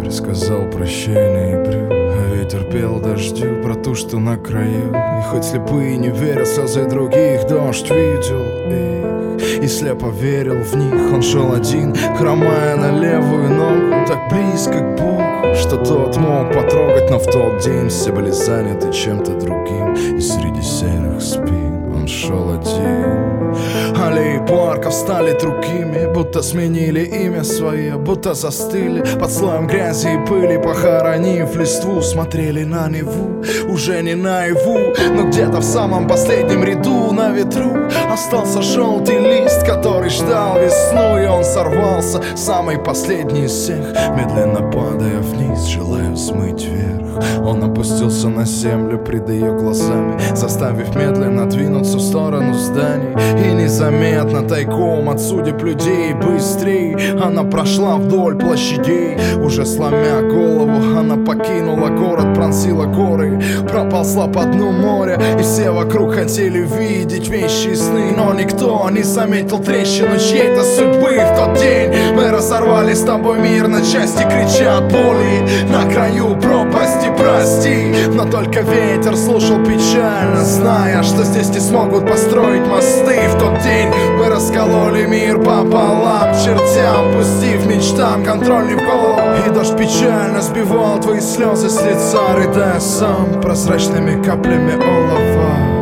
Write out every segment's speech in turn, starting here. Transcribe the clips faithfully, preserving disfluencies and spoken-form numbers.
декабрь сказал прощай ноябрю, а ветер пел дождю про ту, что на краю. И хоть слепые не верят слезы других, дождь видел их и слепо верил в них. Он шел один, хромая на левую ногу, так близко к Богу, что тот мог потрогать. Но в тот день все были заняты чем-то другим, и среди серых спин он шел один. Аллеи парков стали другими, будто сменили имя свое, будто застыли под слоем грязи и пыли, похоронив листву. Смотрели на Неву, уже не наяву, но где-то в самом последнем ряду на ветру остался желтый лист, который ждал весну. И он сорвался, самый последний из всех, медленно падая вниз, желая смыть вверх. Он опустился на землю пред ее глазами, заставив медленно двинуться в сторону зданий. И незаметно, тайком от судеб людей, быстрей она прошла вдоль площадей. Уже сломя голову, она покинула город, пронзила горы, проползла по дну моря. И все вокруг хотели видеть вещи и сны, но никто не заметил трещину чьей-то судьбы. В тот день мы разорвали с тобой мир на части, крича от боли на краю пропасти. Прости, но только ветер слушал печально, зная, что здесь не смогут построить мосты. В тот день мы раскололи мир пополам, чертям пустив мечтам контроль не в голову. И дождь печально сбивал твои слезы с лица, рыдая сам прозрачными каплями олова.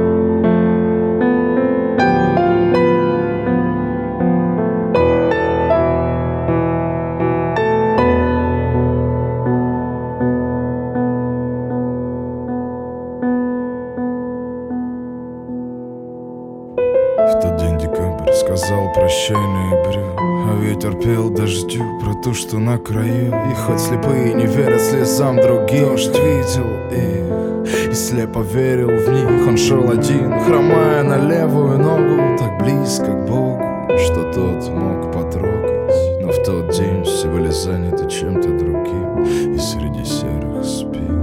В тот день декабрь сказал прощай ноябрю, а ветер пел дождю про ту, что на краю. И хоть слепые не верят слезам других, дождь видел их и слепо верил в них. Он шел один, хромая на левую ногу, так близко к Богу, что тот мог потрогать. Но в тот день все были заняты чем-то другим, и среди серых спин